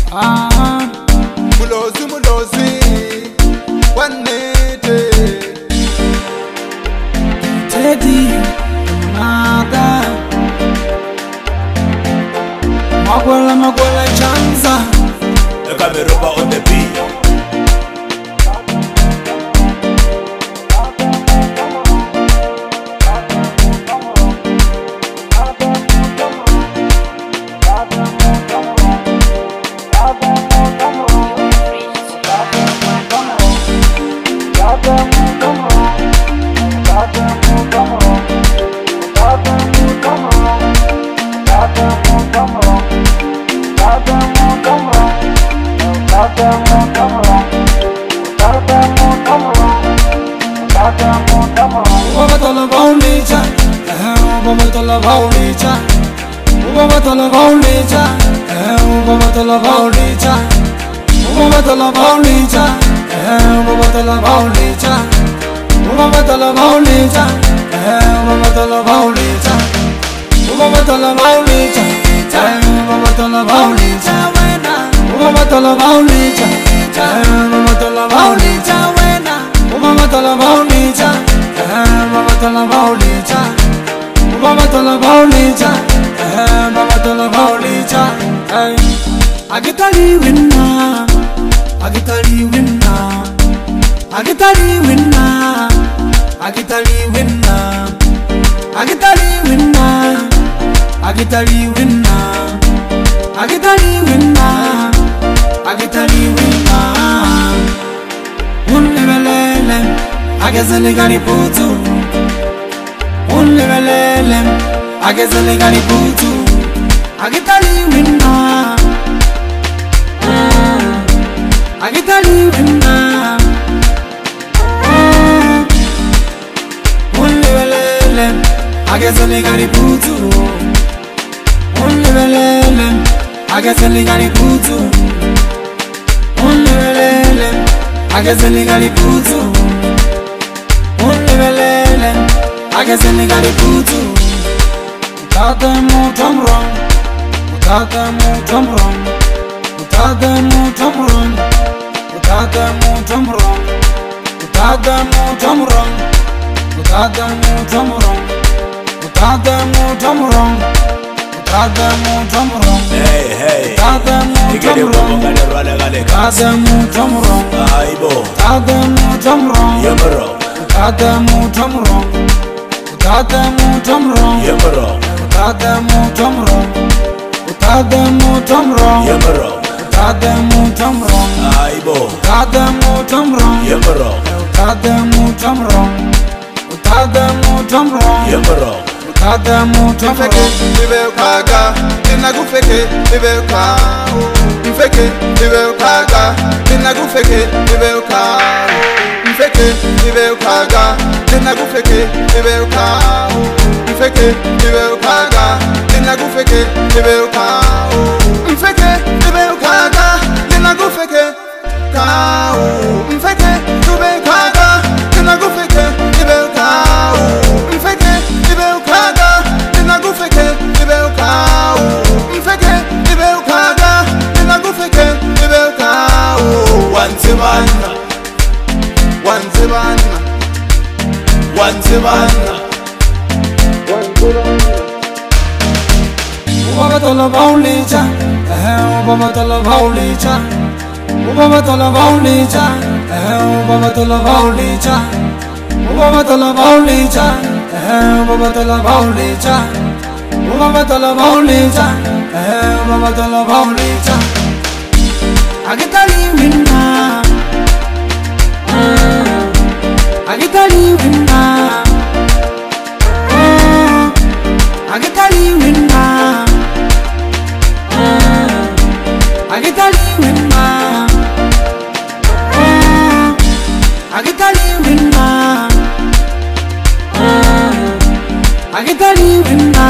Mulozi mulozi wanete Teddy nada Magwala chanza Ekameroba on the beat. Ubabatala baulija Ubabatala baulija Ubabatala baulija Ubabatala baulija Ubabatala baulija Ubabatala baulija Ubabatala baulija Ubabatala baulija Ubabatala baulija Ubabatala baulija Ubabatala baulija Ubabatala baulija Ubabatala baulija Ubabatala baulija Ubabatala baulija Ubabatala baulija Agitali winna Agitali winna Agitali winna Agitali winna Agitali winna Agitali winna Agitali winna Agitali winna Unlevelele Agezele gani putu Unlevelele Agezele gani putu Agitali winna Agitali winna Unlevelele Agezele gani putu Unlevelele Agezele gani putu Unlevelele Agezele gani putu Unlevelele Agezele gani putu Utate mutamron Utate mutamron Utate mutamron Utate mutamron Utate mutamron Utate mutamron Utate mutamron Utate mutamron Hey Utate mutamron Utate mutamron Aibo Utate mutamron Yemero Utate mutamron Utate mutamron Yemero Utate mutamron Utate mutamron Yemero Utate mutamron Aibo Utate mutamron Yemero Utate mutamron Utate mutamron Yemero Utate mutamron Mfeke ibe ukaga Nina gufeke ibe ukago Mfeke ibe ukaga Nina gufeke ibe ukago Mfeke ibe ukaga Nina gufeke ibe ukago Mfeke ibe ukaga Nina gufeke ibe ukago Mfeke ibe ukaga Nina gufeke kao Mfeke ibe ukaga Nina gufeke ibe ukago Mfeke ibe ukaga Nina gufeke ibe ukago Mfeke ibe ukaga Nina gufeke ibe ukago Wanzibana Wanzibana Wanzibana Ubabatala baulija Ubabatala baulija Ubabatala baulija Ubabatala baulija Ubabatala baulija Ubabatala baulija Ubabatala baulija Ubabatala baulija Agitali winna Agitali winna Agitali winna Agitali winna Agitali winna Agitali winna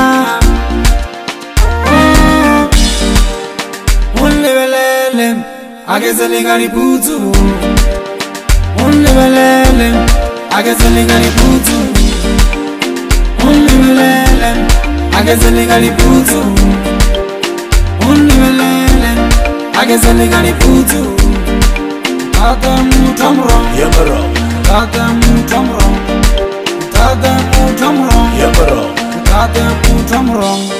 Unlevelele Agezele gani putu Unlevelele Agezele gani putu Unlevelele Agezele gani putu Unlevelele akezelingani putsu tata mutamro Yemero, tata mutamro tata mutamro Yemero. tata mutamro